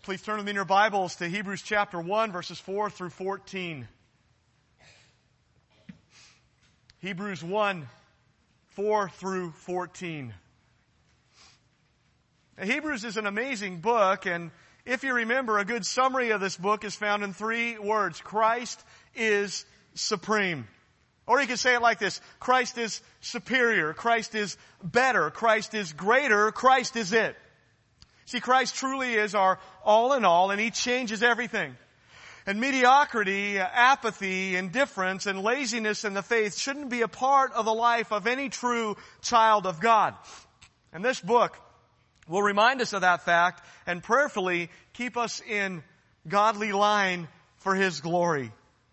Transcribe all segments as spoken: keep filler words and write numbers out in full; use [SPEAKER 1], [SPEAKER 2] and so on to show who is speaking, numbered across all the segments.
[SPEAKER 1] Please turn with me in your Bibles to Hebrews chapter one, verses four through fourteen. Hebrews one, four through fourteen. Now, Hebrews is an amazing book, and if you remember, a good summary of this book is found in three words. Christ is supreme. Or you can say it like this: Christ is superior, Christ is better, Christ is greater, Christ is it. See, Christ truly is our all in all, and He changes everything. And mediocrity, apathy, indifference, and laziness in the faith shouldn't be a part of the life of any true child of God. And this book will remind us of that fact and prayerfully keep us in godly line for His glory.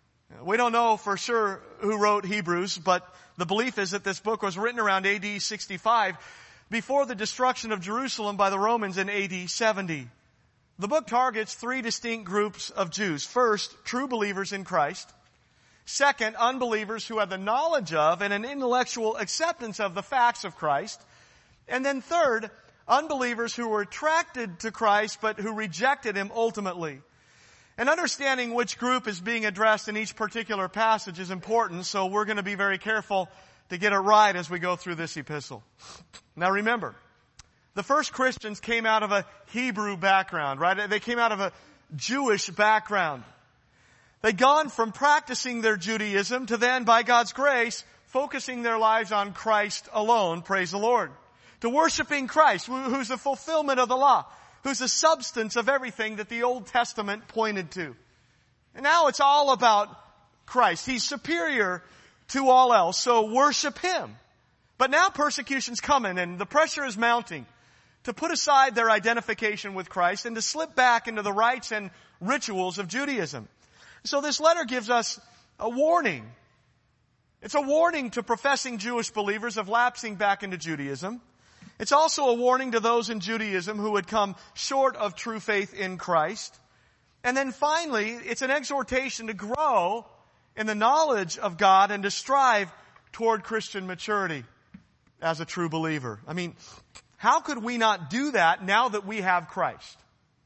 [SPEAKER 1] We don't know for sure who wrote Hebrews, but the belief is that this book was written around A D sixty-five, before the destruction of Jerusalem by the Romans in A D seventy. The book targets three distinct groups of Jews. First, true believers in Christ. Second, unbelievers who had the knowledge of and an intellectual acceptance of the facts of Christ. And then third, unbelievers who were attracted to Christ but who rejected Him ultimately. And understanding which group is being addressed in each particular passage is important, so we're going to be very careful to get it right as we go through this epistle. Now remember, the first Christians came out of a Hebrew background, right? They came out of a Jewish background. They'd gone from practicing their Judaism to then, by God's grace, focusing their lives on Christ alone, praise the Lord. To worshiping Christ, who's the fulfillment of the law, who's the substance of everything that the Old Testament pointed to. And now it's all about Christ. He's superior to all else, so worship Him. But now persecution's coming and the pressure is mounting to put aside their identification with Christ and to slip back into the rites and rituals of Judaism. So this letter gives us a warning. It's a warning to professing Jewish believers of lapsing back into Judaism. It's also a warning to those in Judaism who had come short of true faith in Christ. And then finally, it's an exhortation to grow in the knowledge of God and to strive toward Christian maturity as a true believer. I mean, how could we not do that now that we have Christ?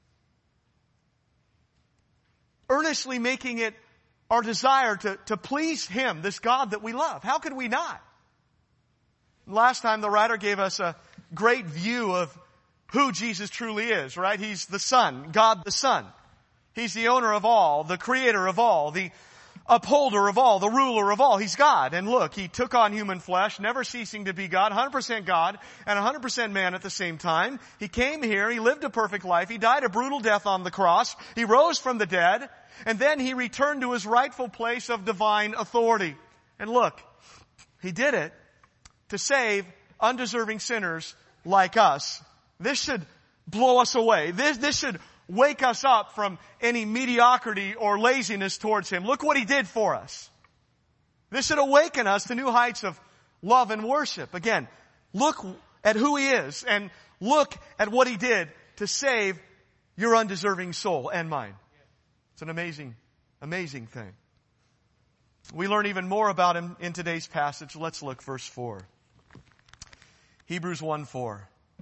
[SPEAKER 1] Earnestly making it our desire to, to please Him, this God that we love. How could we not? Last time the writer gave us a great view of who Jesus truly is, right? He's the Son, God the Son. He's the owner of all, the creator of all, the upholder of all, the ruler of all. He's God. And look, He took on human flesh, never ceasing to be God, one hundred percent God and one hundred percent man at the same time. He came here, He lived a perfect life, He died a brutal death on the cross, He rose from the dead, and then He returned to His rightful place of divine authority. And look, He did it to save undeserving sinners like us. This should blow us away. This, this should wake us up from any mediocrity or laziness towards Him. Look what He did for us. This should awaken us to new heights of love and worship. Again, look at who He is and look at what He did to save your undeserving soul and mine. It's an amazing, amazing thing. We learn even more about Him in today's passage. Let's look verse four. Hebrews one four.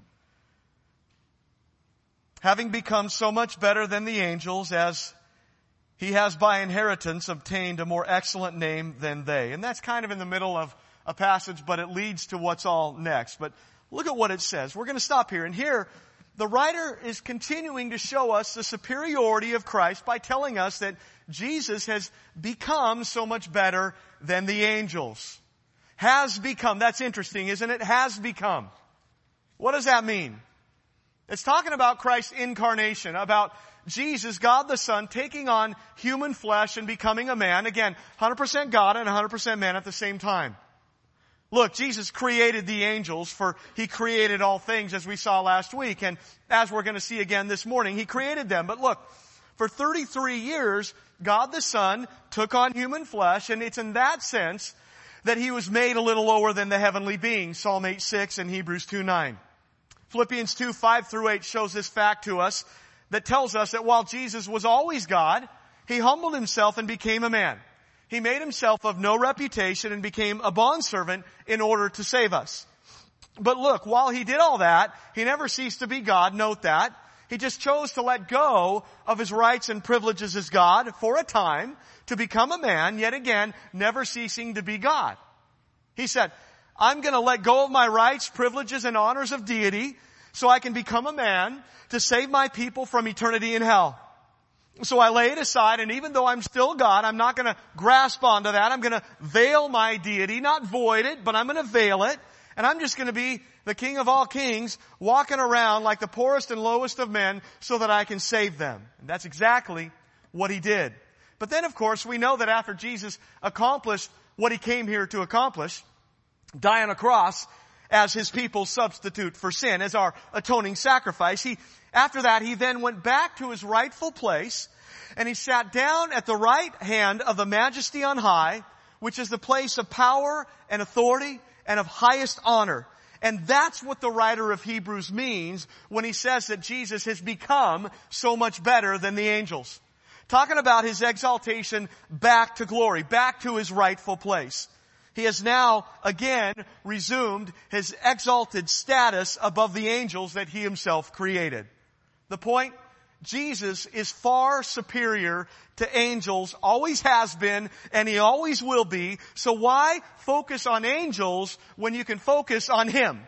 [SPEAKER 1] Having become so much better than the angels, as He has by inheritance obtained a more excellent name than they. And that's kind of in the middle of a passage, but it leads to what's all next. But look at what it says. We're going to stop here. And here, the writer is continuing to show us the superiority of Christ by telling us that Jesus has become so much better than the angels. Has become. That's interesting, isn't it? Has become. What does that mean? It's talking about Christ's incarnation, about Jesus, God the Son, taking on human flesh and becoming a man. Again, one hundred percent God and one hundred percent man at the same time. Look, Jesus created the angels, for He created all things, as we saw last week. And as we're going to see again this morning, He created them. But look, for thirty-three years, God the Son took on human flesh, and it's in that sense that He was made a little lower than the heavenly beings. Psalm eight six and Hebrews two nine. Philippians two five through eight shows this fact to us that tells us that while Jesus was always God, He humbled Himself and became a man. He made Himself of no reputation and became a bondservant in order to save us. But look, while He did all that, He never ceased to be God. Note that. He just chose to let go of his rights and privileges as God for a time to become a man, yet again, never ceasing to be God. He said, I'm going to let go of my rights, privileges, and honors of deity so I can become a man to save my people from eternity in hell. So I lay it aside, and even though I'm still God, I'm not going to grasp onto that. I'm going to veil my deity, not void it, but I'm going to veil it. And I'm just going to be the King of all kings, walking around like the poorest and lowest of men so that I can save them. And that's exactly what he did. But then, of course, we know that after Jesus accomplished what he came here to accomplish, die on a cross as his people's substitute for sin, as our atoning sacrifice, he, after that, he then went back to his rightful place, and he sat down at the right hand of the Majesty on high, which is the place of power and authority and of highest honor. And that's what the writer of Hebrews means when he says that Jesus has become so much better than the angels. Talking about his exaltation back to glory, back to his rightful place. He has now again resumed his exalted status above the angels that he himself created. The point? Jesus is far superior to angels, always has been, and he always will be. So why focus on angels when you can focus on him?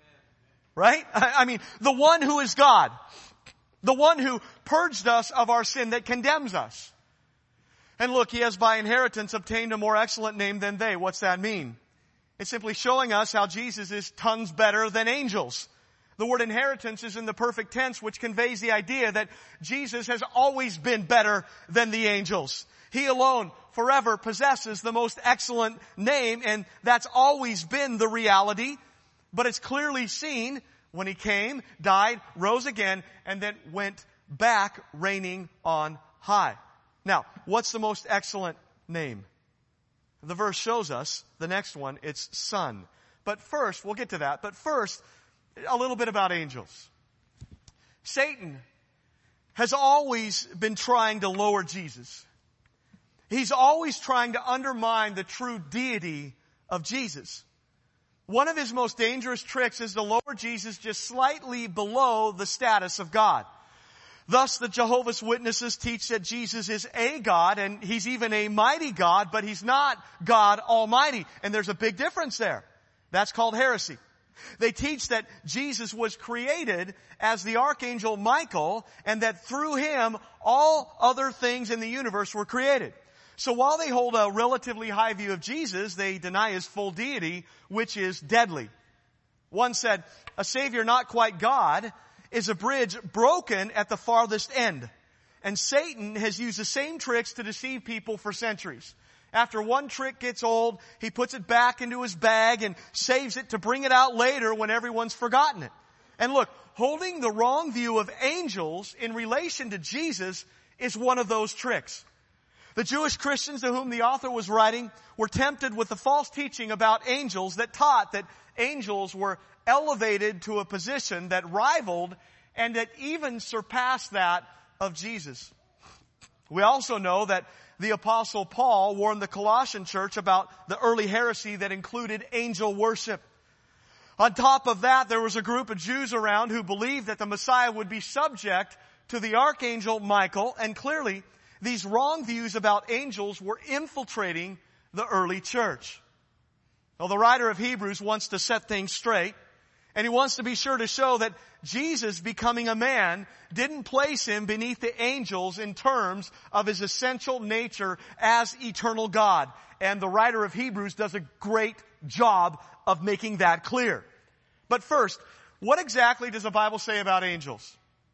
[SPEAKER 1] Right? I mean, the one who is God. The one who purged us of our sin that condemns us. And look, he has by inheritance obtained a more excellent name than they. What's that mean? It's simply showing us how Jesus is tons better than angels. The word inheritance is in the perfect tense, which conveys the idea that Jesus has always been better than the angels. He alone forever possesses the most excellent name, and that's always been the reality. But it's clearly seen when he came, died, rose again, and then went back reigning on high. Now, what's the most excellent name? The verse shows us, the next one, it's Son. But first, we'll get to that, but first, a little bit about angels. Satan has always been trying to lower Jesus. He's always trying to undermine the true deity of Jesus. One of his most dangerous tricks is to lower Jesus just slightly below the status of God. Thus, the Jehovah's Witnesses teach that Jesus is a God, and he's even a mighty God, but he's not God Almighty. And there's a big difference there. That's called heresy. They teach that Jesus was created as the archangel Michael, and that through him all other things in the universe were created. So while they hold a relatively high view of Jesus, they deny his full deity, which is deadly. One said, a Savior not quite God is a bridge broken at the farthest end. And Satan has used the same tricks to deceive people for centuries. After one trick gets old, he puts it back into his bag and saves it to bring it out later when everyone's forgotten it. And look, holding the wrong view of angels in relation to Jesus is one of those tricks. The Jewish Christians to whom the author was writing were tempted with the false teaching about angels that taught that angels were elevated to a position that rivaled and that even surpassed that of Jesus. We also know that the Apostle Paul warned the Colossian church about the early heresy that included angel worship. On top of that, there was a group of Jews around who believed that the Messiah would be subject to the archangel Michael, and clearly these wrong views about angels were infiltrating the early church. Well, the writer of Hebrews wants to set things straight, and he wants to be sure to show that Jesus becoming a man didn't place him beneath the angels in terms of his essential nature as eternal God. And the writer of Hebrews does a great job of making that clear. But first, what exactly does the Bible say about angels?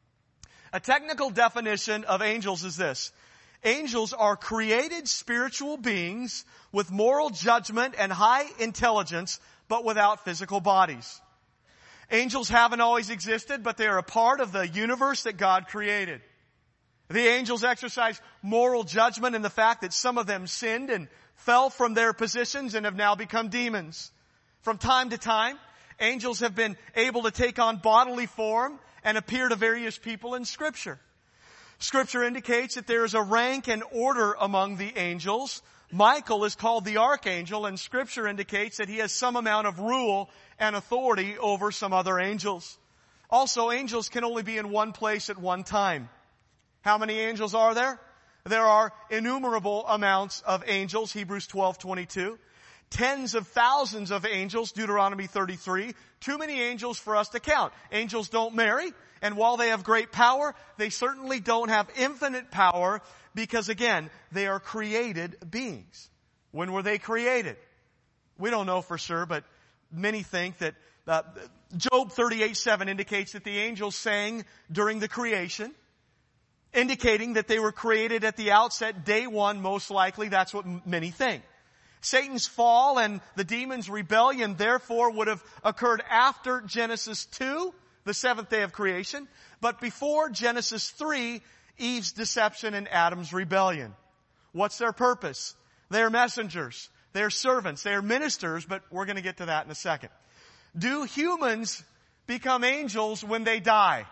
[SPEAKER 1] A technical definition of angels is this. Angels are created spiritual beings with moral judgment and high intelligence, but without physical bodies. Angels haven't always existed, but they are a part of the universe that God created. The angels exercise moral judgment in the fact that some of them sinned and fell from their positions and have now become demons. From time to time, angels have been able to take on bodily form and appear to various people in Scripture. Scripture indicates that there is a rank and order among the angels. Michael is called the archangel, and Scripture indicates that he has some amount of rule and authority over some other angels. Also, angels can only be in one place at one time. How many angels are there? There are innumerable amounts of angels, Hebrews twelve twenty-two. Tens of thousands of angels, Deuteronomy thirty-three. Too many angels for us to count. Angels don't marry, and while they have great power, they certainly don't have infinite power because, again, they are created beings. When were they created? We don't know for sure, but many think that uh, Job thirty-eight seven indicates that the angels sang during the creation, indicating that they were created at the outset, day one, most likely. That's what m- many think. Satan's fall and the demons' rebellion, therefore, would have occurred after Genesis two, the seventh day of creation, but before Genesis three, Eve's deception and Adam's rebellion. What's their purpose? They're messengers. They're servants. They're ministers, but we're going to get to that in a second. Do humans become angels when they die?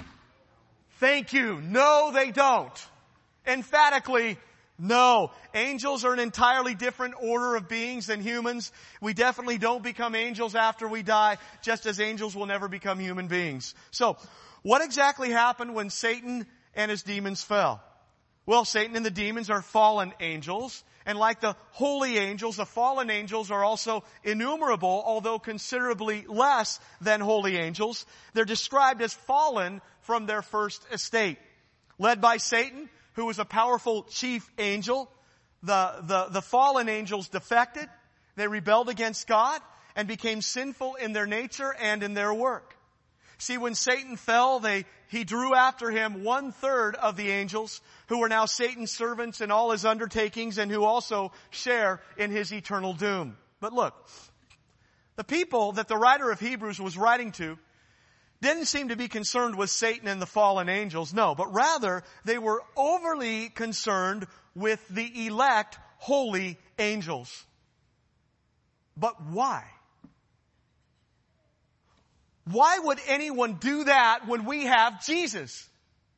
[SPEAKER 1] Thank you. No, they don't. Emphatically, no. Angels are an entirely different order of beings than humans. We definitely don't become angels after we die, just as angels will never become human beings. So, what exactly happened when Satan and his demons fell? Well, Satan and the demons are fallen angels. And like the holy angels, the fallen angels are also innumerable, although considerably less than holy angels. They're described as fallen from their first estate. Led by Satan, who was a powerful chief angel, the, the, the fallen angels defected. They rebelled against God and became sinful in their nature and in their work. See, when Satan fell, they, he drew after him one third of the angels who are now Satan's servants in all his undertakings and who also share in his eternal doom. But look, the people that the writer of Hebrews was writing to didn't seem to be concerned with Satan and the fallen angels, no, but rather they were overly concerned with the elect holy angels. But why? Why would anyone do that when we have Jesus?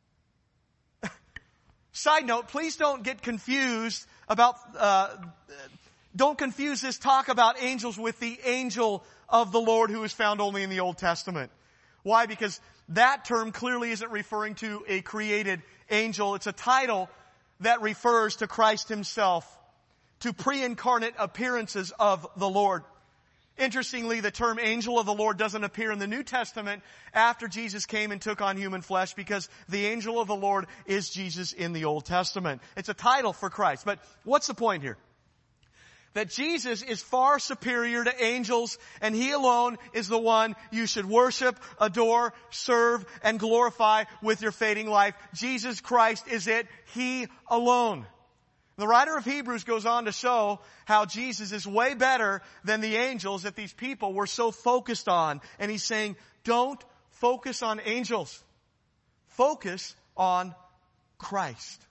[SPEAKER 1] Side note, please don't get confused about, uh, don't confuse this talk about angels with the angel of the Lord who is found only in the Old Testament. Why? Because that term clearly isn't referring to a created angel. It's a title that refers to Christ himself, to pre-incarnate appearances of the Lord. Interestingly, the term angel of the Lord doesn't appear in the New Testament after Jesus came and took on human flesh because the angel of the Lord is Jesus in the Old Testament. It's a title for Christ. But what's the point here? That Jesus is far superior to angels and He alone is the one you should worship, adore, serve, and glorify with your fading life. Jesus Christ is it. He alone. The writer of Hebrews goes on to show how Jesus is way better than the angels that these people were so focused on. And he's saying, don't focus on angels. Focus on Christ.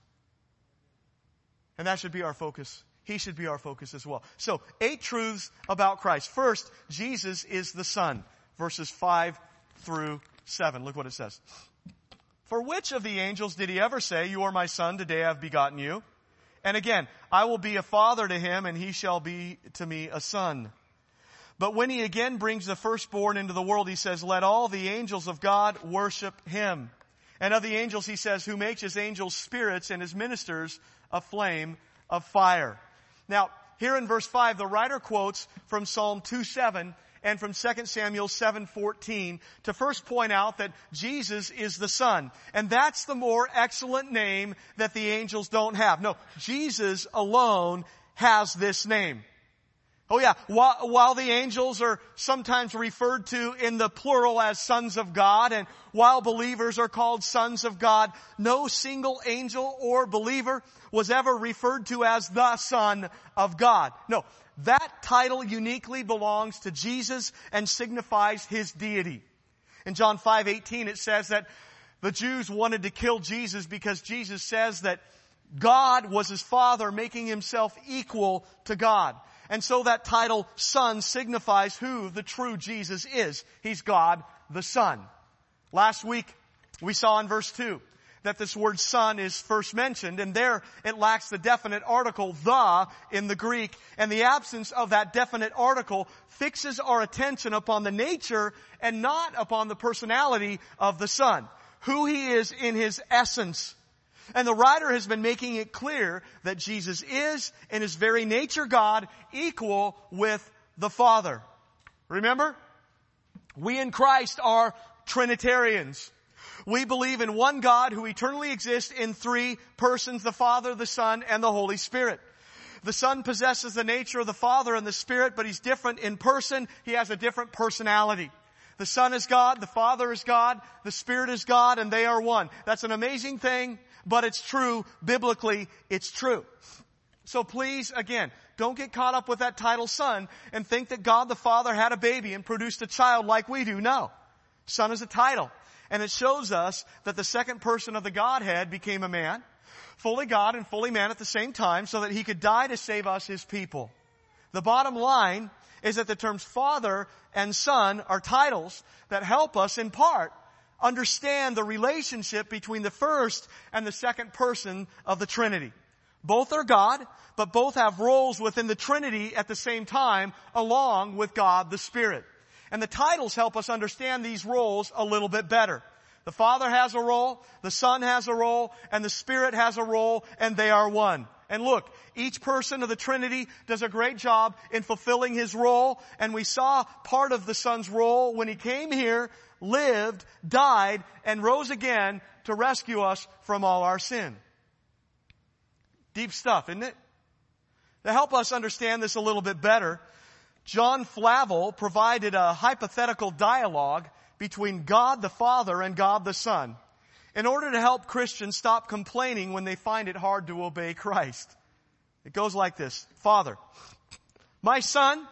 [SPEAKER 1] And that should be our focus. He should be our focus as well. So, eight truths about Christ. First, Jesus is the Son. Verses five through seven. Look what it says. For which of the angels did He ever say, you are my Son, today I have begotten you? And again, I will be a father to him, and he shall be to me a son. But when he again brings the firstborn into the world, he says, let all the angels of God worship him. And of the angels, he says, who makes his angels spirits and his ministers a flame of fire. Now, here in verse five, the writer quotes from Psalm two seven and from Second Samuel seven fourteen to first point out that Jesus is the Son. And that's the more excellent name that the angels don't have. No, Jesus alone has this name. Oh yeah, while, while the angels are sometimes referred to in the plural as sons of God, and while believers are called sons of God, no single angel or believer was ever referred to as the Son of God. No. That title uniquely belongs to Jesus and signifies His deity. In John five eighteen it says that the Jews wanted to kill Jesus because Jesus says that God was His Father, making Himself equal to God. And so that title, Son, signifies who the true Jesus is. He's God the Son. Last week we saw in verse two that this word son is first mentioned, and there it lacks the definite article the in the Greek, and the absence of that definite article fixes our attention upon the nature and not upon the personality of the Son, who He is in His essence. And the writer has been making it clear that Jesus is, in His very nature God, equal with the Father. Remember? We in Christ are Trinitarians. We believe in one God who eternally exists in three persons, the Father, the Son, and the Holy Spirit. The Son possesses the nature of the Father and the Spirit, but He's different in person. He has a different personality. The Son is God, the Father is God, the Spirit is God, and they are one. That's an amazing thing, but it's true. Biblically, it's true. So please, again, don't get caught up with that title Son and think that God the Father had a baby and produced a child like we do. No. Son is a title. And it shows us that the second person of the Godhead became a man, fully God and fully man at the same time, so that He could die to save us, His people. The bottom line is that the terms Father and Son are titles that help us, in part, understand the relationship between the first and the second person of the Trinity. Both are God, but both have roles within the Trinity at the same time, along with God the Spirit. And the titles help us understand these roles a little bit better. The Father has a role, the Son has a role, and the Spirit has a role, and they are one. And look, each person of the Trinity does a great job in fulfilling his role, and we saw part of the Son's role when He came here, lived, died, and rose again to rescue us from all our sin. Deep stuff, isn't it? To help us understand this a little bit better, John Flavel provided a hypothetical dialogue between God the Father and God the Son in order to help Christians stop complaining when they find it hard to obey Christ. It goes like this. Father, my Son,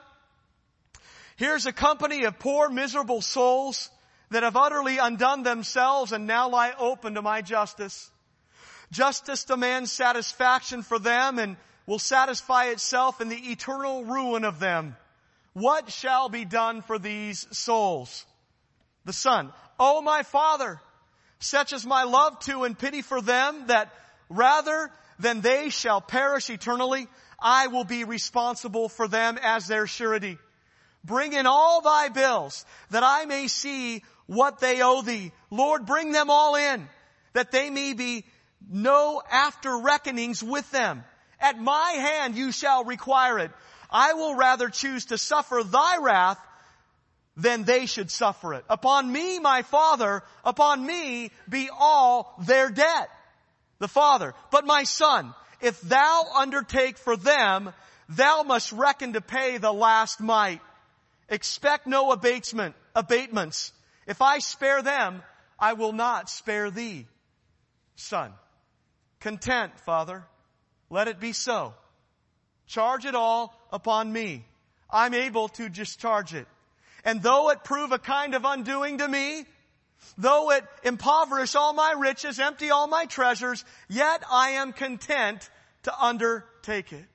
[SPEAKER 1] here's a company of poor, miserable souls that have utterly undone themselves and now lie open to my justice. Justice demands satisfaction for them and will satisfy itself in the eternal ruin of them. What shall be done for these souls? The Son, O my Father, such is my love to and pity for them that rather than they shall perish eternally, I will be responsible for them as their surety. Bring in all thy bills that I may see what they owe thee. Lord, bring them all in that they may be no after reckonings with them. At my hand you shall require it. I will rather choose to suffer thy wrath than they should suffer it. Upon me, my Father, upon me be all their debt. The Father, but my Son, if thou undertake for them, thou must reckon to pay the last mite. Expect no abatement, abatements. If I spare them, I will not spare thee. Son, content, Father, let it be so. Charge it all upon me. I'm able to discharge it. And though it prove a kind of undoing to me, though it impoverish all my riches, empty all my treasures, yet I am content to undertake it.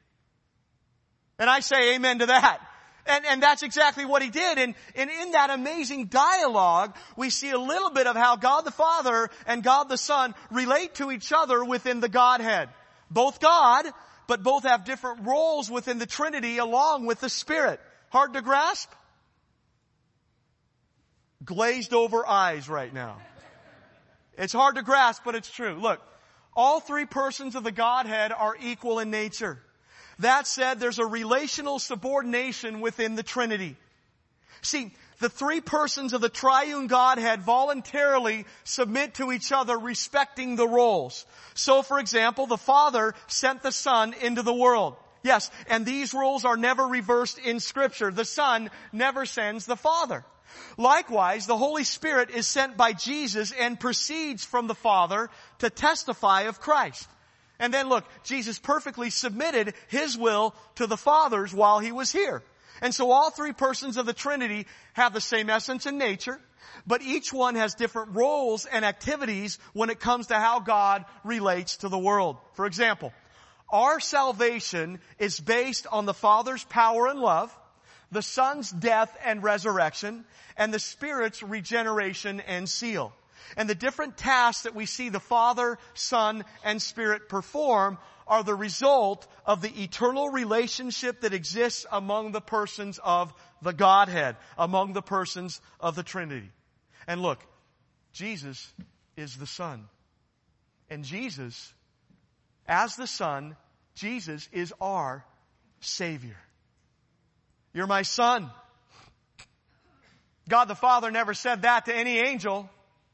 [SPEAKER 1] And I say amen to that. And, and that's exactly what He did. And, and in that amazing dialogue, we see a little bit of how God the Father and God the Son relate to each other within the Godhead. Both God, but both have different roles within the Trinity along with the Spirit. Hard to grasp? Glazed over eyes right now. It's hard to grasp, but it's true. Look, all three persons of the Godhead are equal in nature. That said, there's a relational subordination within the Trinity. See, the three persons of the triune Godhead voluntarily submit to each other respecting the roles. So, for example, the Father sent the Son into the world. Yes, and these roles are never reversed in Scripture. The Son never sends the Father. Likewise, the Holy Spirit is sent by Jesus and proceeds from the Father to testify of Christ. And then look, Jesus perfectly submitted His will to the Father's while He was here. And so all three persons of the Trinity have the same essence and nature, but each one has different roles and activities when it comes to how God relates to the world. For example, our salvation is based on the Father's power and love, the Son's death and resurrection, and the Spirit's regeneration and seal. And the different tasks that we see the Father, Son, and Spirit perform are the result of the eternal relationship that exists among the persons of the Godhead, among the persons of the Trinity. And look, Jesus is the Son. And Jesus, as the Son, Jesus is our Savior. You're my Son. God the Father never said that to any angel.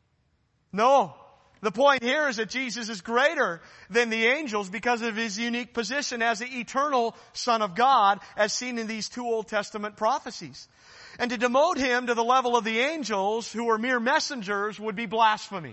[SPEAKER 1] No. The point here is that Jesus is greater than the angels because of His unique position as the eternal Son of God, as seen in these two Old Testament prophecies. And to demote Him to the level of the angels, who are mere messengers, would be blasphemy.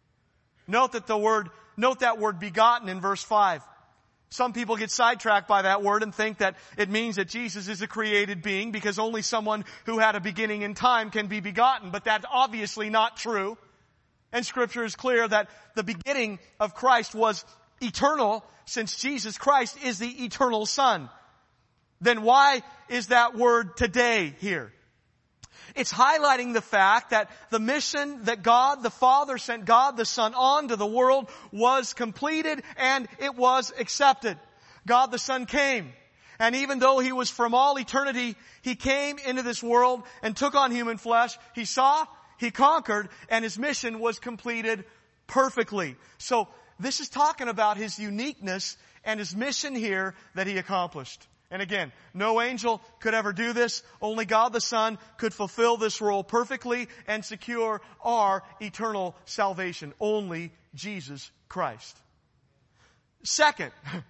[SPEAKER 1] Note that the word, note that word begotten in verse five. Some people get sidetracked by that word and think that it means that Jesus is a created being because only someone who had a beginning in time can be begotten. But that's obviously not true. And Scripture is clear that the beginning of Christ was eternal, since Jesus Christ is the eternal Son. Then why is that word today here? It's highlighting the fact that the mission that God the Father sent God the Son on to the world was completed and it was accepted. God the Son came. And even though He was from all eternity, He came into this world and took on human flesh. He saw, He conquered, and His mission was completed perfectly. So this is talking about His uniqueness and His mission here that He accomplished. And again, no angel could ever do this. Only God the Son could fulfill this role perfectly and secure our eternal salvation. Only Jesus Christ. Second,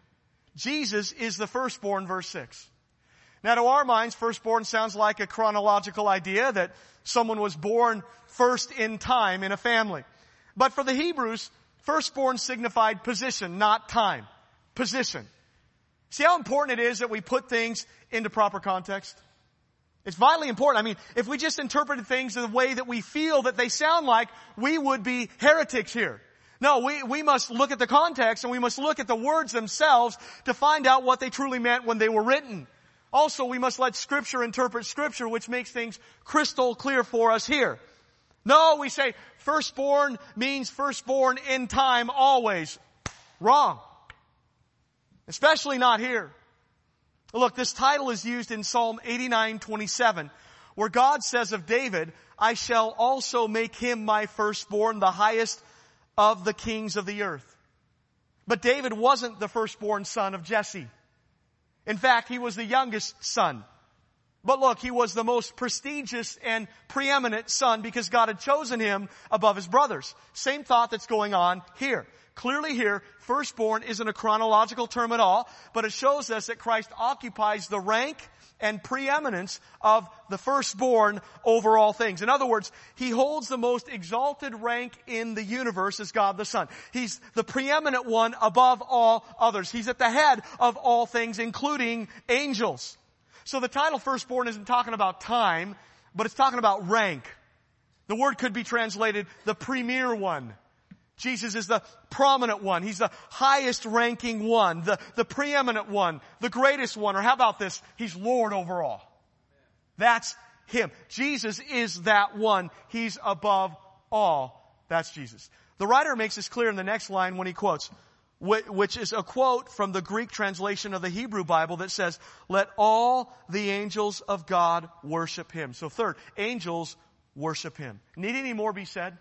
[SPEAKER 1] Jesus is the firstborn, verse six. Now to our minds, firstborn sounds like a chronological idea that someone was born first in time in a family. But for the Hebrews, firstborn signified position, not time. Position. See how important it is that we put things into proper context? It's vitally important. I mean, if we just interpreted things the way that we feel that they sound like, we would be heretics here. No, we, we must look at the context and we must look at the words themselves to find out what they truly meant when they were written. Also, we must let Scripture interpret Scripture, which makes things crystal clear for us here. No, we say firstborn means firstborn in time always. Wrong. Especially not here. Look, this title is used in Psalm eighty-nine twenty-seven, where God says of David, I shall also make him my firstborn, the highest of the kings of the earth. But David wasn't the firstborn son of Jesse. In fact, he was the youngest son. But look, he was the most prestigious and preeminent son because God had chosen him above his brothers. Same thought that's going on here. Clearly here, firstborn isn't a chronological term at all, but it shows us that Christ occupies the rank and preeminence of the firstborn over all things. In other words, He holds the most exalted rank in the universe as God the Son. He's the preeminent one above all others. He's at the head of all things, including angels. So the title firstborn isn't talking about time, but it's talking about rank. The word could be translated the premier one. Jesus is the prominent one. He's the highest ranking one, the, the preeminent one, the greatest one. Or how about this? He's Lord over all. That's Him. Jesus is that one. He's above all. That's Jesus. The writer makes this clear in the next line when he quotes, which is a quote from the Greek translation of the Hebrew Bible that says, let all the angels of God worship Him. So third, angels worship Him. Need any more be said?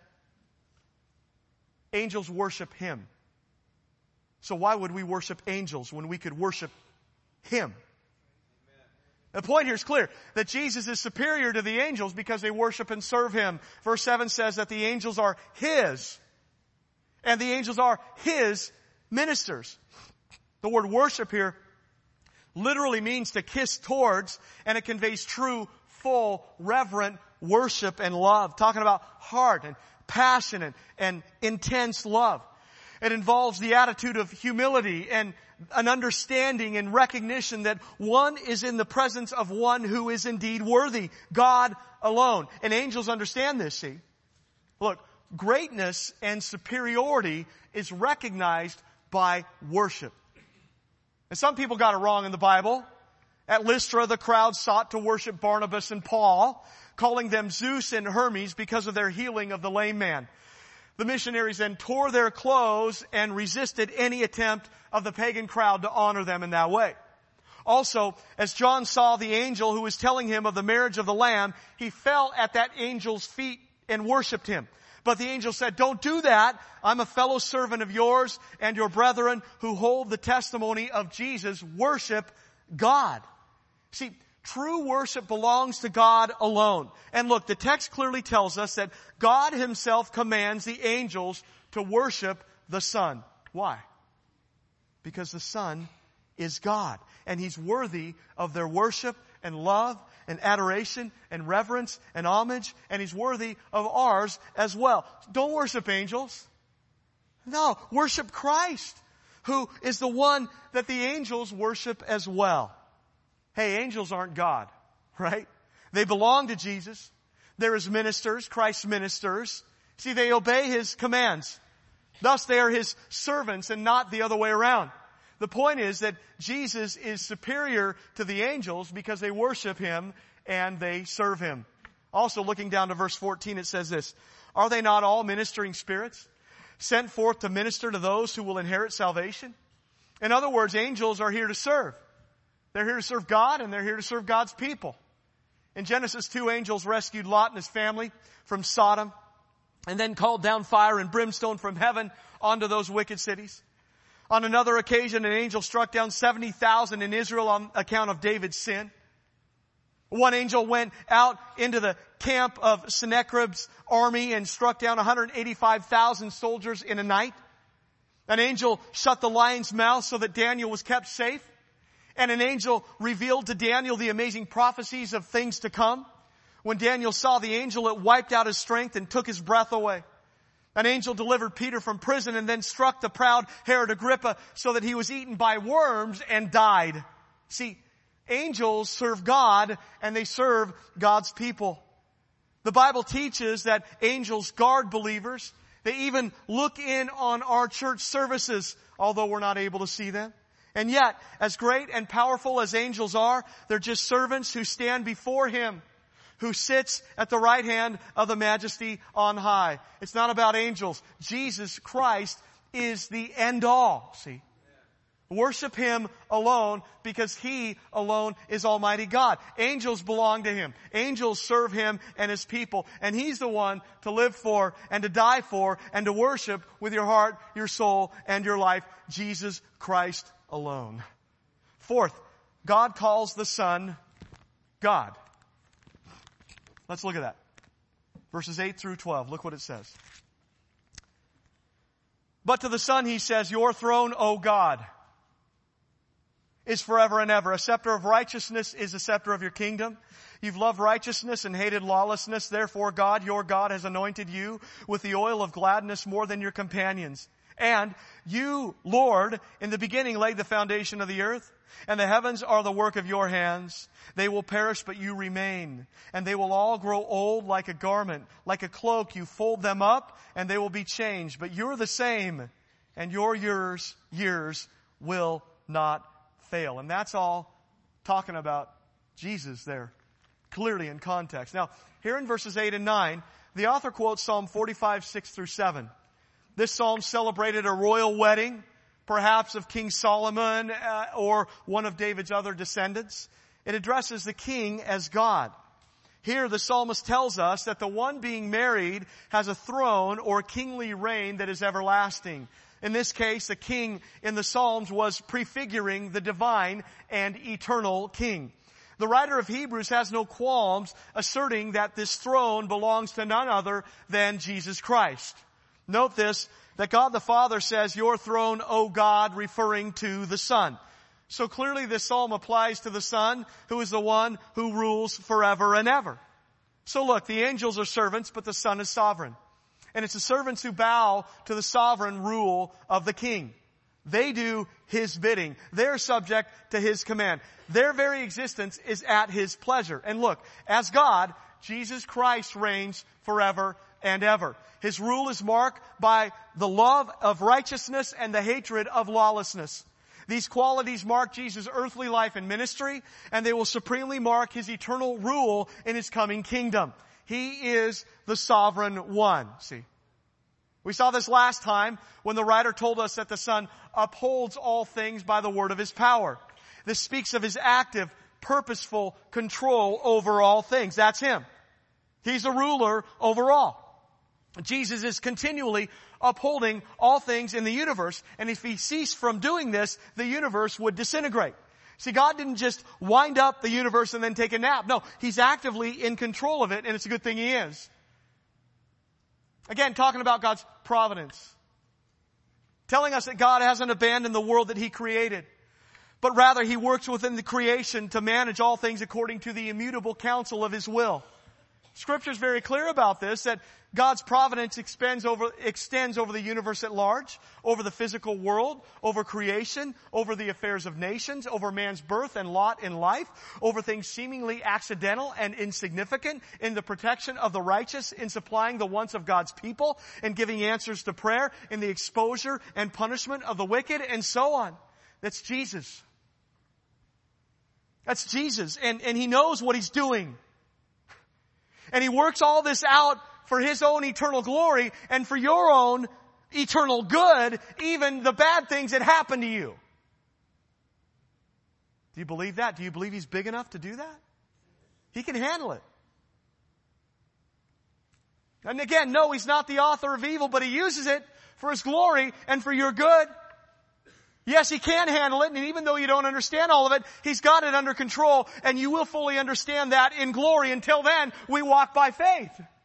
[SPEAKER 1] Angels worship Him. So why would we worship angels when we could worship Him? Amen. The point here is clear, that Jesus is superior to the angels because they worship and serve Him. Verse seven says that the angels are His. And the angels are His ministers. The word worship here literally means to kiss towards, and it conveys true, full, reverent worship and love. Talking about heart and passion and, and intense love. It involves the attitude of humility and an understanding and recognition that one is in the presence of one who is indeed worthy, God alone. And angels understand this, see. Look, greatness and superiority is recognized by worship. And some people got it wrong in the Bible. At Lystra, the crowd sought to worship Barnabas and Paul, calling them Zeus and Hermes because of their healing of the lame man. The missionaries then tore their clothes and resisted any attempt of the pagan crowd to honor them in that way. Also, as John saw the angel who was telling him of the marriage of the Lamb, he fell at that angel's feet and worshiped him. But the angel said, don't do that. I'm a fellow servant of yours and your brethren who hold the testimony of Jesus. Worship God. See, true worship belongs to God alone. And look, the text clearly tells us that God himself commands the angels to worship the Son. Why? Because the Son is God. And he's worthy of their worship and love and adoration and reverence and homage. And he's worthy of ours as well. Don't worship angels. No, worship Christ, who is the one that the angels worship as well. Hey, angels aren't God, right? They belong to Jesus. They're his ministers, Christ's ministers. See, they obey his commands. Thus, they are his servants and not the other way around. The point is that Jesus is superior to the angels because they worship him and they serve him. Also, looking down to verse fourteen, it says this, are they not all ministering spirits sent forth to minister to those who will inherit salvation? In other words, angels are here to serve. They're here to serve God and they're here to serve God's people. In Genesis, two angels rescued Lot and his family from Sodom and then called down fire and brimstone from heaven onto those wicked cities. On another occasion, an angel struck down seventy thousand in Israel on account of David's sin. One angel went out into the camp of Sennacherib's army and struck down one hundred eighty-five thousand soldiers in a night. An angel shut the lion's mouth so that Daniel was kept safe. And an angel revealed to Daniel the amazing prophecies of things to come. When Daniel saw the angel, it wiped out his strength and took his breath away. An angel delivered Peter from prison and then struck the proud Herod Agrippa so that he was eaten by worms and died. See, angels serve God and they serve God's people. The Bible teaches that angels guard believers. They even look in on our church services, although we're not able to see them. And yet, as great and powerful as angels are, they're just servants who stand before him, who sits at the right hand of the Majesty on high. It's not about angels. Jesus Christ is the end all, see. Worship him alone because he alone is Almighty God. Angels belong to him. Angels serve him and his people. And he's the one to live for and to die for and to worship with your heart, your soul, and your life. Jesus Christ alone. Fourth, God calls the Son God. Let's look at that. Verses eight through twelve. Look what it says. But to the Son he says, your throne, O God, is forever and ever. A scepter of righteousness is the scepter of your kingdom. You've loved righteousness and hated lawlessness. Therefore God, your God, has anointed you with the oil of gladness more than your companions. And you, Lord, in the beginning laid the foundation of the earth, and the heavens are the work of your hands. They will perish, but you remain. And they will all grow old like a garment. Like a cloak, you fold them up, and they will be changed. But you're the same, and your years, years will not fail. And that's all talking about Jesus there, clearly in context. Now, here in verses eight and nine, the author quotes Psalm forty-five, six through seven. This psalm celebrated a royal wedding, perhaps of King Solomon uh, or one of David's other descendants. It addresses the king as God. Here the psalmist tells us that the one being married has a throne or kingly reign that is everlasting. In this case, the king in the Psalms was prefiguring the divine and eternal king. The writer of Hebrews has no qualms asserting that this throne belongs to none other than Jesus Christ. Note this, that God the Father says, your throne, O God, referring to the Son. So clearly this psalm applies to the Son, who is the one who rules forever and ever. So look, the angels are servants, but the Son is sovereign. And it's the servants who bow to the sovereign rule of the King. They do his bidding. They're subject to his command. Their very existence is at his pleasure. And look, as God, Jesus Christ reigns forever and ever. His rule is marked by the love of righteousness and the hatred of lawlessness. These qualities mark Jesus' earthly life and ministry, and they will supremely mark his eternal rule in his coming kingdom. He is the sovereign one. See, We saw this last time when the writer told us that the Son upholds all things by the word of His power. This speaks of His active, purposeful control over all things. That's Him. He's the ruler over all. Jesus is continually upholding all things in the universe, and if He ceased from doing this, the universe would disintegrate. See, God didn't just wind up the universe and then take a nap. No, He's actively in control of it, and it's a good thing He is. Again, talking about God's providence. Telling us that God hasn't abandoned the world that He created, but rather He works within the creation to manage all things according to the immutable counsel of His will. Scripture is very clear about this, that God's providence extends over, extends over the universe at large, over the physical world, over creation, over the affairs of nations, over man's birth and lot in life, over things seemingly accidental and insignificant, in the protection of the righteous, in supplying the wants of God's people, in giving answers to prayer, in the exposure and punishment of the wicked, and so on. That's Jesus. That's Jesus, and, and He knows what He's doing. And He works all this out for His own eternal glory and for your own eternal good, even the bad things that happen to you. Do you believe that? Do you believe He's big enough to do that? He can handle it. And again, no, He's not the author of evil, but He uses it for His glory and for your good. Yes, He can handle it, and even though you don't understand all of it, He's got it under control, and you will fully understand that in glory. Until then, we walk by faith.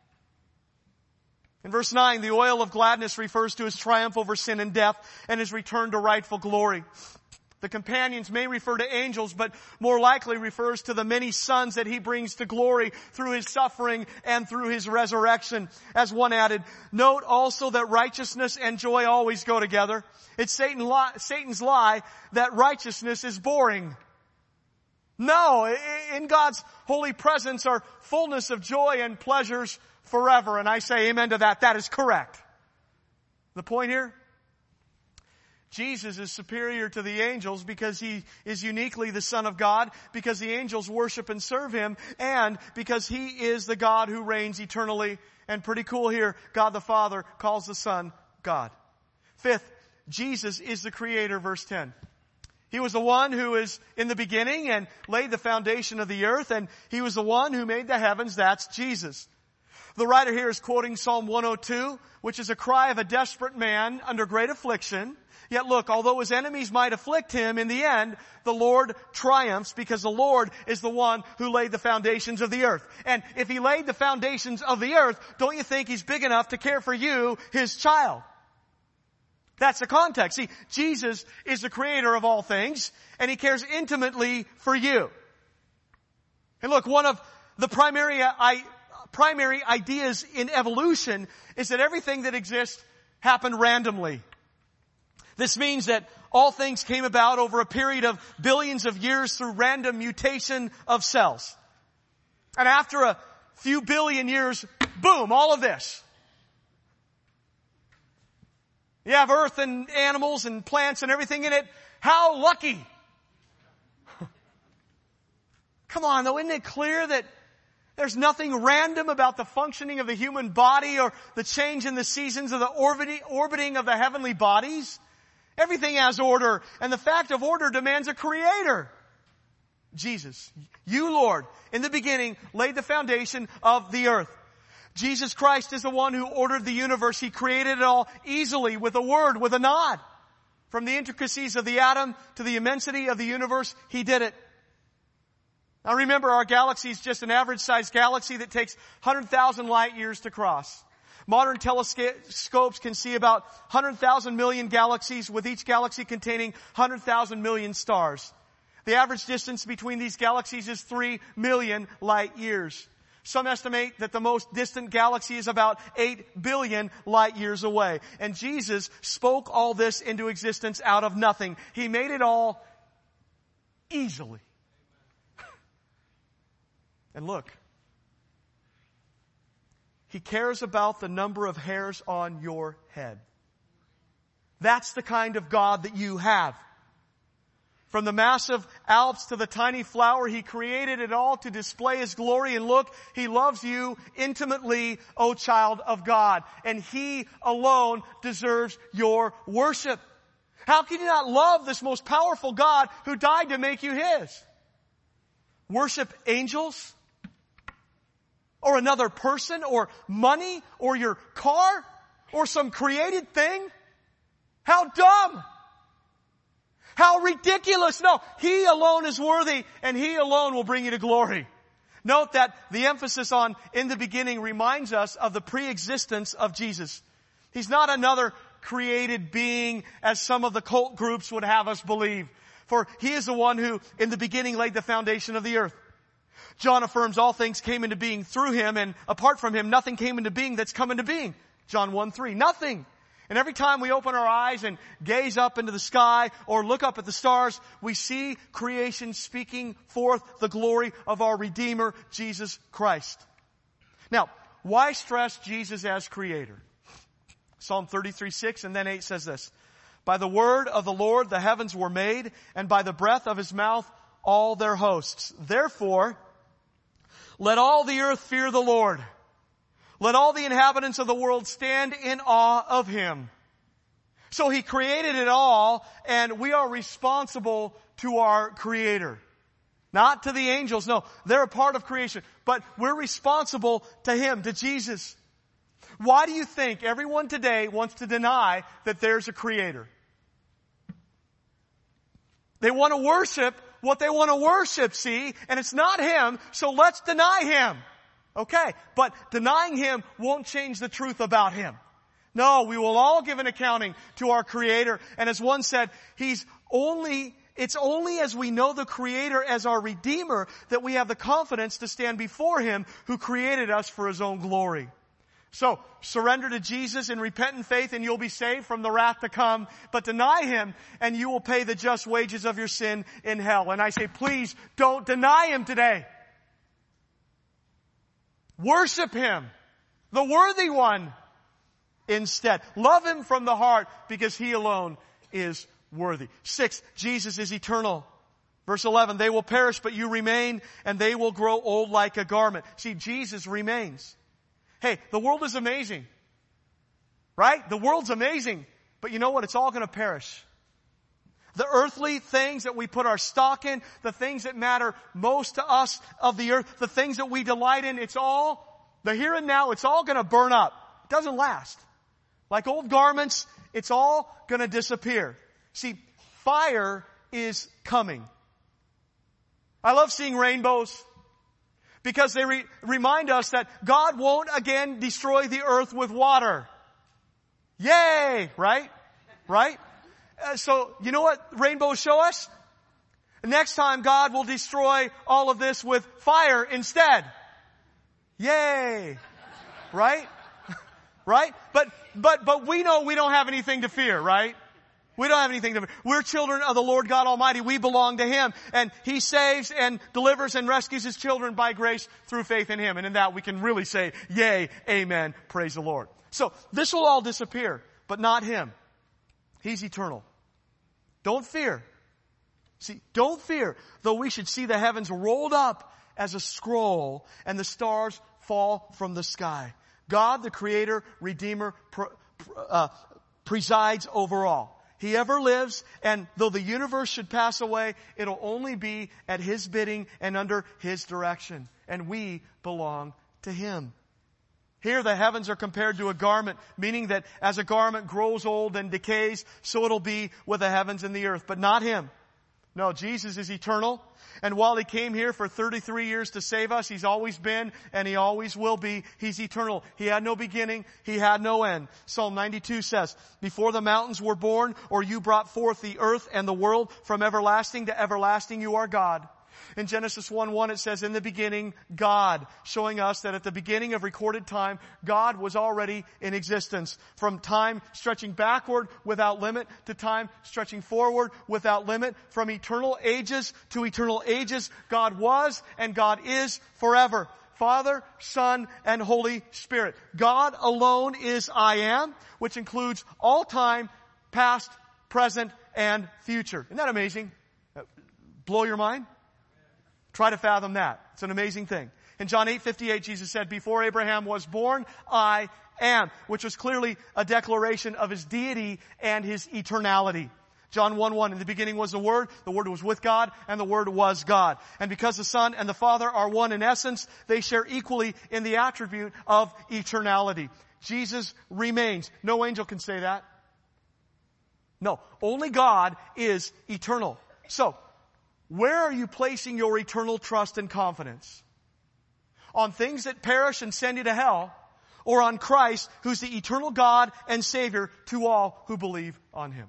[SPEAKER 1] In verse nine, the oil of gladness refers to His triumph over sin and death and His return to rightful glory. The companions may refer to angels, but more likely refers to the many sons that He brings to glory through His suffering and through His resurrection. As one added, note also that righteousness and joy always go together. It's Satan li- Satan's lie that righteousness is boring. No, in God's holy presence are fullness of joy and pleasures forever. And I say amen to that. That is correct. The point here? Jesus is superior to the angels because He is uniquely the Son of God, because the angels worship and serve Him, and because He is the God who reigns eternally. And pretty cool here, God the Father calls the Son God. Fifth, Jesus is the Creator, verse ten. He was the one who is in the beginning and laid the foundation of the earth, and He was the one who made the heavens. That's Jesus. The writer here is quoting Psalm one oh two, which is a cry of a desperate man under great affliction. Yet look, although his enemies might afflict him, in the end, the Lord triumphs because the Lord is the one who laid the foundations of the earth. And if He laid the foundations of the earth, don't you think He's big enough to care for you, His child? That's the context. See, Jesus is the Creator of all things, and He cares intimately for you. And look, one of the primary, I, primary ideas in evolution is that everything that exists happened randomly. This means that all things came about over a period of billions of years through random mutation of cells. And after a few billion years, boom, all of this. You have earth and animals and plants and everything in it. How lucky. Come on, though, isn't it clear that there's nothing random about the functioning of the human body or the change in the seasons of the orbiting, orbiting of the heavenly bodies? Everything has order, and the fact of order demands a creator. Jesus, you, Lord, in the beginning laid the foundation of the earth. Jesus Christ is the one who ordered the universe. He created it all easily with a word, with a nod. From the intricacies of the atom to the immensity of the universe, He did it. Now remember, our galaxy is just an average-sized galaxy that takes one hundred thousand light years to cross. Modern telescopes can see about one hundred thousand million galaxies, with each galaxy containing one hundred thousand million stars. The average distance between these galaxies is three million light years. Some estimate that the most distant galaxy is about eight billion light years away. And Jesus spoke all this into existence out of nothing. He made it all easily. And look, He cares about the number of hairs on your head. That's the kind of God that you have. From the massive Alps to the tiny flower, He created it all to display His glory. And look, He loves you intimately, O child of God. And He alone deserves your worship. How can you not love this most powerful God who died to make you His? Worship angels? Or another person? Or money? Or your car? Or some created thing? How dumb! How ridiculous! No, He alone is worthy, and He alone will bring you to glory. Note that the emphasis on in the beginning reminds us of the pre-existence of Jesus. He's not another created being as some of the cult groups would have us believe. For He is the one who in the beginning laid the foundation of the earth. John affirms all things came into being through Him, and apart from Him nothing came into being that's come into being. John one three. Nothing. And every time we open our eyes and gaze up into the sky or look up at the stars, we see creation speaking forth the glory of our Redeemer, Jesus Christ. Now, why stress Jesus as Creator? Psalm thirty-three six and then eight says this. By the word of the Lord the heavens were made, and by the breath of His mouth all their hosts. Therefore, let all the earth fear the Lord. Let all the inhabitants of the world stand in awe of Him. So He created it all, and we are responsible to our Creator. Not to the angels. No, they're a part of creation. But we're responsible to Him, to Jesus. Why do you think everyone today wants to deny that there's a Creator? They want to worship what they want to worship, see? And it's not Him, so let's deny Him. Okay, but denying Him won't change the truth about Him. No, we will all give an accounting to our Creator. And as one said, He's only, it's only as we know the Creator as our Redeemer that we have the confidence to stand before Him who created us for His own glory. So, surrender to Jesus in repentant faith and you'll be saved from the wrath to come. But deny Him and you will pay the just wages of your sin in hell. And I say, please don't deny Him today. Worship Him, the worthy one, instead. Love Him from the heart because He alone is worthy. Six, Jesus is eternal. Verse eleven, they will perish but you remain, and they will grow old like a garment. See, Jesus remains. Hey, the world is amazing. Right? The world's amazing. But you know what? It's all going to perish. The earthly things that we put our stock in, the things that matter most to us of the earth, the things that we delight in, it's all, the here and now, it's all going to burn up. It doesn't last. Like old garments, it's all going to disappear. See, fire is coming. I love seeing rainbows because they re- remind us that God won't again destroy the earth with water. Yay! Right? Right? Uh, so, you know what rainbows show us? Next time God will destroy all of this with fire instead. Yay! Right? Right? But, but, but we know we don't have anything to fear, right? We don't have anything to fear. We're children of the Lord God Almighty. We belong to Him. And He saves and delivers and rescues His children by grace through faith in Him. And in that we can really say, yay, amen, praise the Lord. So, this will all disappear, but not Him. He's eternal. Don't fear. See, don't fear, though we should see the heavens rolled up as a scroll and the stars fall from the sky. God, the Creator, Redeemer, pre- uh, presides over all. He ever lives, and though the universe should pass away, it'll only be at His bidding and under His direction. And we belong to Him. Here the heavens are compared to a garment, meaning that as a garment grows old and decays, so it'll be with the heavens and the earth. But not Him. No, Jesus is eternal. And while He came here for thirty-three years to save us, He's always been and He always will be. He's eternal. He had no beginning. He had no end. Psalm ninety-two says, before the mountains were born, or you brought forth the earth and the world, from everlasting to everlasting you are God. In Genesis one one it says, in the beginning, God, showing us that at the beginning of recorded time, God was already in existence. From time stretching backward without limit to time stretching forward without limit. From eternal ages to eternal ages, God was and God is forever. Father, Son, and Holy Spirit. God alone is I am, which includes all time, past, present, and future. Isn't that amazing? Blow your mind? Try to fathom that. It's an amazing thing. In John eight fifty-eight, Jesus said, before Abraham was born, I am, which was clearly a declaration of his deity and his eternality. John one one, in the beginning was the Word, the Word was with God, and the Word was God. And because the Son and the Father are one in essence, they share equally in the attribute of eternality. Jesus remains. No angel can say that. No, only God is eternal. So, where are you placing your eternal trust and confidence? On things that perish and send you to hell, or on Christ, who's the eternal God and Savior to all who believe on Him?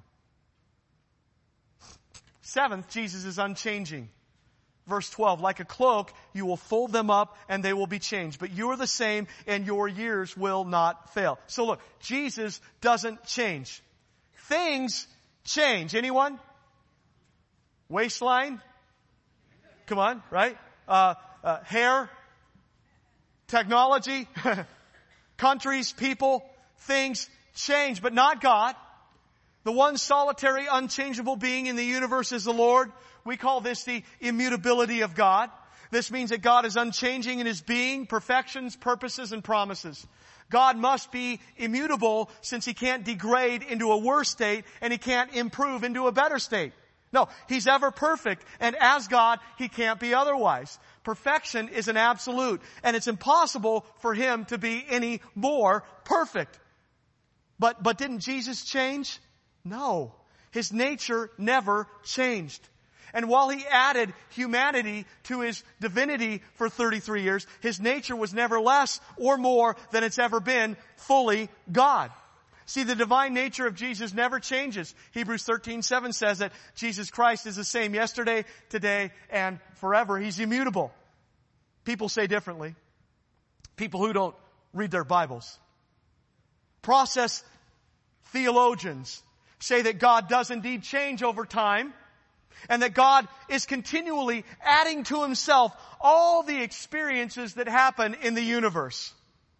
[SPEAKER 1] Seventh, Jesus is unchanging. Verse twelve, like a cloak, you will fold them up and they will be changed. But you are the same and your years will not fail. So look, Jesus doesn't change. Things change. Anyone? Waistline? Come on, right? Uh, uh, hair? Technology? Countries? People? Things change, but not God. The one solitary, unchangeable being in the universe is the Lord. We call this the immutability of God. This means that God is unchanging in His being, perfections, purposes, and promises. God must be immutable since He can't degrade into a worse state and He can't improve into a better state. No, He's ever perfect, and as God, He can't be otherwise. Perfection is an absolute, and it's impossible for Him to be any more perfect. But, but didn't Jesus change? No. His nature never changed. And while He added humanity to His divinity for thirty-three years, His nature was never less or more than it's ever been, fully God. See, the divine nature of Jesus never changes. Hebrews thirteen seven says that Jesus Christ is the same yesterday, today, and forever. He's immutable. People say differently. People who don't read their Bibles. Process theologians say that God does indeed change over time, and that God is continually adding to Himself all the experiences that happen in the universe.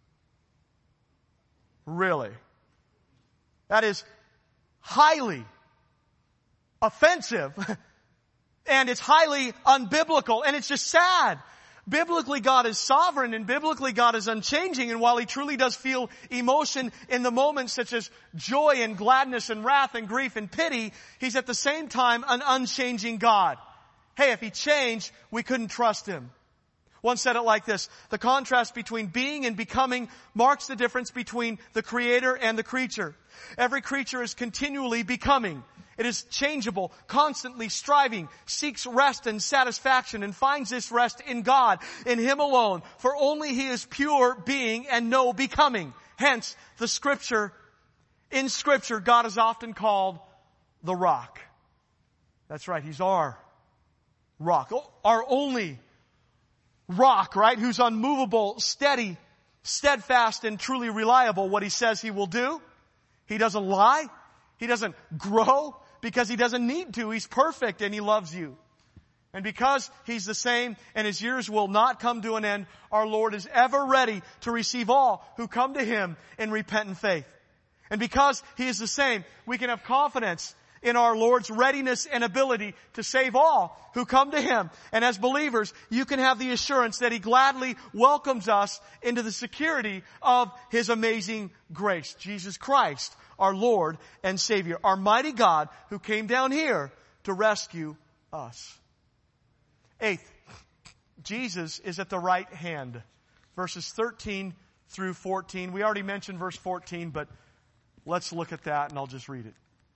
[SPEAKER 1] Really? That is highly offensive, and it's highly unbiblical, and it's just sad. Biblically, God is sovereign, and biblically, God is unchanging, and while He truly does feel emotion in the moments such as joy and gladness and wrath and grief and pity, He's at the same time an unchanging God. Hey, if He changed, we couldn't trust Him. One said it like this: the contrast between being and becoming marks the difference between the Creator and the creature. Every creature is continually becoming. It is changeable, constantly striving, seeks rest and satisfaction, and finds this rest in God, in Him alone, for only He is pure being and no becoming. Hence, the Scripture, in Scripture, God is often called the Rock. That's right, He's our rock, our only rock, right? Who's unmovable, steady, steadfast, and truly reliable. What He says He will do. He doesn't lie. He doesn't grow because He doesn't need to. He's perfect and He loves you. And because He's the same and His years will not come to an end, our Lord is ever ready to receive all who come to Him in repentant faith. And because He is the same, we can have confidence in our Lord's readiness and ability to save all who come to Him. And as believers, you can have the assurance that He gladly welcomes us into the security of His amazing grace. Jesus Christ, our Lord and Savior, our mighty God who came down here to rescue us. Eighth, Jesus is at the right hand. Verses thirteen through fourteen. We already mentioned verse fourteen, but let's look at that and I'll just read it.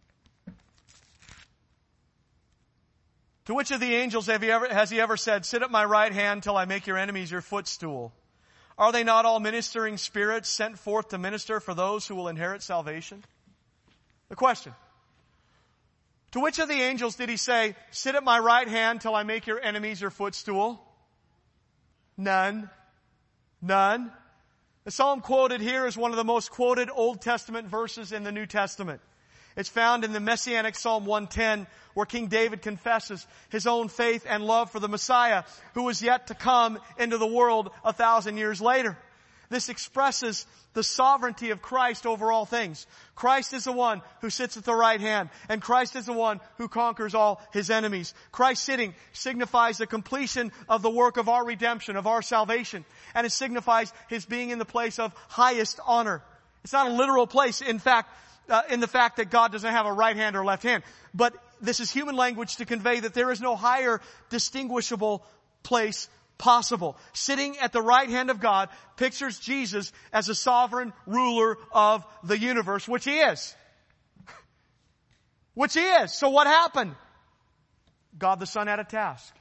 [SPEAKER 1] To which of the angels have he ever, has He ever said, sit at my right hand till I make your enemies your footstool? Are they not all ministering spirits sent forth to minister for those who will inherit salvation? The question. To which of the angels did He say, sit at my right hand till I make your enemies your footstool? None. None. The psalm quoted here is one of the most quoted Old Testament verses in the New Testament. It's found in the Messianic Psalm one ten, where King David confesses his own faith and love for the Messiah who was yet to come into the world a thousand years later. This expresses the sovereignty of Christ over all things. Christ is the one who sits at the right hand, and Christ is the one who conquers all His enemies. Christ sitting signifies the completion of the work of our redemption, of our salvation, and it signifies His being in the place of highest honor. It's not a literal place, in fact, uh, in the fact that God doesn't have a right hand or left hand, but this is human language to convey that there is no higher distinguishable place possible. Sitting at the right hand of God pictures Jesus as a sovereign ruler of the universe, which He is. Which He is. So what happened? God the Son had a task.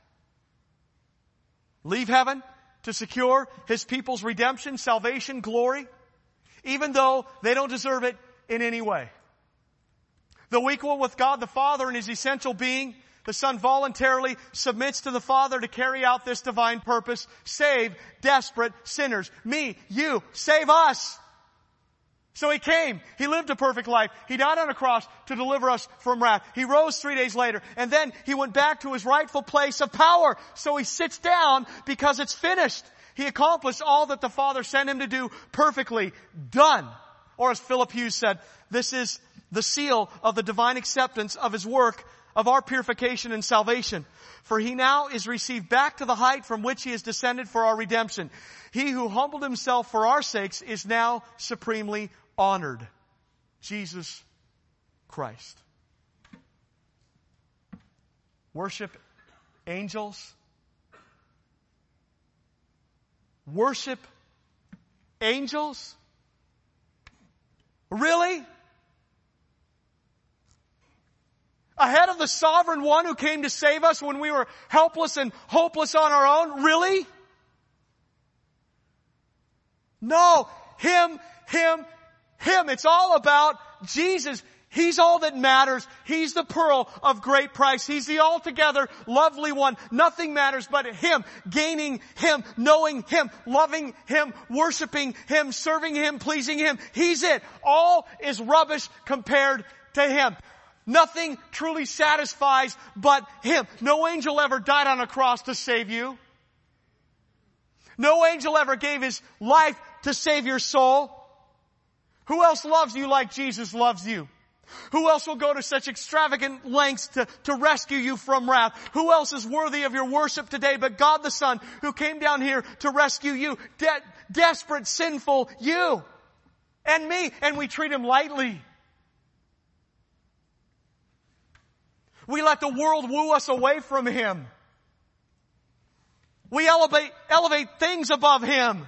[SPEAKER 1] Leave heaven to secure His people's redemption, salvation, glory, even though they don't deserve it in any way. Though equal with God the Father in His essential being, the Son voluntarily submits to the Father to carry out this divine purpose. Save desperate sinners. Me, you, save us. So He came. He lived a perfect life. He died on a cross to deliver us from wrath. He rose three days later. And then He went back to His rightful place of power. So He sits down because it's finished. He accomplished all that the Father sent Him to do perfectly. Done. Or as Philip Hughes said, this is the seal of the divine acceptance of His work of our purification and salvation. For He now is received back to the height from which He is descended for our redemption. He who humbled Himself for our sakes is now supremely honored. Jesus Christ. Worship angels. Worship angels? Really? Ahead of the sovereign one who came to save us when we were helpless and hopeless on our own? Really? No. Him, Him, Him. It's all about Jesus. He's all that matters. He's the pearl of great price. He's the altogether lovely one. Nothing matters but Him. Gaining Him, knowing Him, loving Him, worshiping Him, serving Him, pleasing Him. He's it. All is rubbish compared to Him. Nothing truly satisfies but Him. No angel ever died on a cross to save you. No angel ever gave his life to save your soul. Who else loves you like Jesus loves you? Who else will go to such extravagant lengths to, to rescue you from wrath? Who else is worthy of your worship today but God the Son, who came down here to rescue you? De- desperate, sinful you and me. And we treat Him lightly. We let the world woo us away from Him. We elevate, elevate things above Him.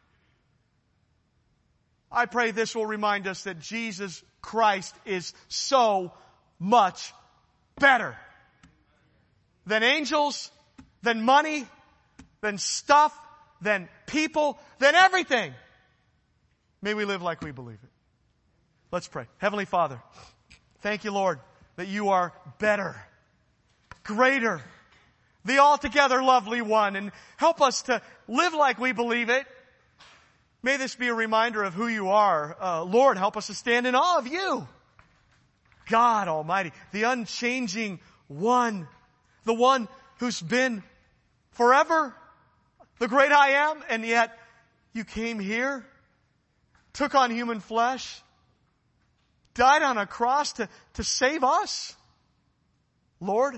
[SPEAKER 1] I pray this will remind us that Jesus Christ is so much better than angels, than money, than stuff, than people, than everything. May we live like we believe it. Let's pray. Heavenly Father, thank You, Lord, that You are better, greater, the altogether lovely one, and help us to live like we believe it. May this be a reminder of who You are. Uh, Lord, help us to stand in awe of You. God Almighty, the unchanging one, the one who's been forever, the great I am, and yet You came here, took on human flesh, died on a cross to, to save us. Lord,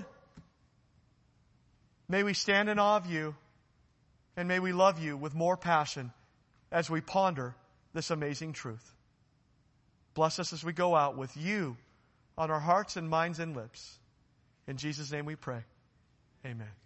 [SPEAKER 1] may we stand in awe of You, and may we love You with more passion as we ponder this amazing truth. Bless us as we go out with You on our hearts and minds and lips. In Jesus' name we pray. Amen.